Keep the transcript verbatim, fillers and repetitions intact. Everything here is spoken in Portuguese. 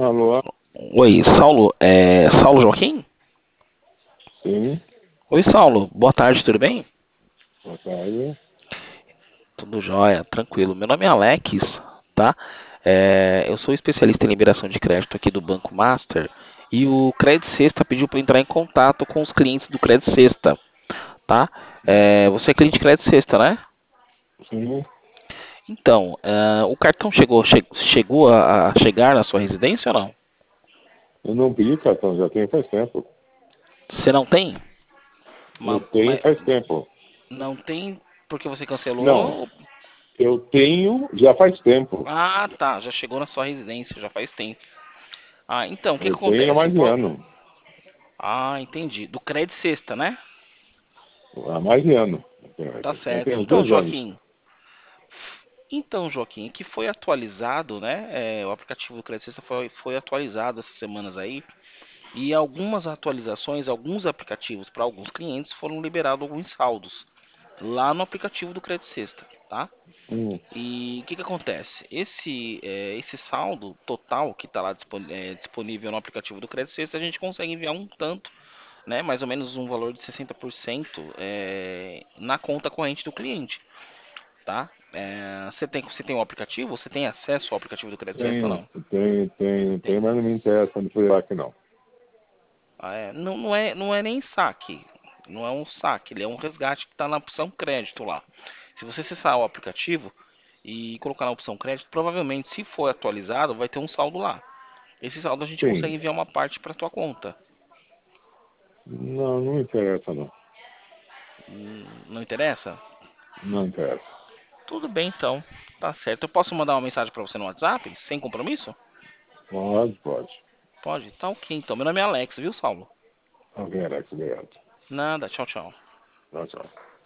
Alô? Oi, Saulo. É Saulo Joaquim? Sim, Oi, Saulo. Boa tarde, tudo bem? boa tarde. Tudo jóia, tranquilo. Meu nome é Alex, tá? É, eu sou especialista em liberação de crédito aqui do Banco Master e o Credit Sexta pediu para entrar em contato com os clientes do Credit Sexta, tá? É, você é cliente de Credit Sexta, né? Sim, Então, é, o cartão chegou, che- chegou a, a chegar na sua residência ou não? eu não pedi cartão, já tenho faz tempo. Você não tem? Eu Ma- tenho Mas faz tempo. não tem porque você Não, cancelou? eu tenho já faz tempo. Ah, tá. Já chegou na sua residência, já faz tempo. Ah, então, o que que Eu tenho há acontece? mais de Pro- ano. Ah, entendi. Do Credit Sexta, né? Há mais de ano. Tá Já certo. tem uns Então, dois anos. Joaquim. Então, Joaquim, que foi atualizado, né? É, o aplicativo do Credit Sexta foi, foi atualizado essas semanas aí. E algumas atualizações, alguns aplicativos para alguns clientes foram liberados alguns saldos lá no aplicativo do Credit Sexta, tá? Hum, E o que que acontece? Esse, é, esse saldo total que está lá dispon- é, disponível no aplicativo do Credit Sexta, a gente consegue enviar um tanto, né, mais ou menos um valor de sessenta por cento é, na conta corrente do cliente, tá? É, você tem, você tem o aplicativo? Você tem acesso ao aplicativo do Credit Sexta ou tenho, não? tenho, tenho, Tem. tenho, mas não me interessa quando for lá que não. Ah, é, não, não é, não é nem saque, não é um saque, ele é um resgate que está na opção crédito lá. Se você acessar o aplicativo e colocar na opção crédito, provavelmente, se for atualizado, vai ter um saldo lá. Esse saldo a gente consegue Sim. enviar uma parte para tua conta. Não, não me interessa não. Hum, Não interessa? Não interessa. Tudo bem, então. Tá certo. Eu posso mandar uma mensagem para você no WhatsApp, sem compromisso? Pode, pode. Pode? Tá ok, então. Meu nome é Alex, viu, Saulo? Ok, Alex, obrigado. Nada. Tchau, tchau. Tchau, tchau.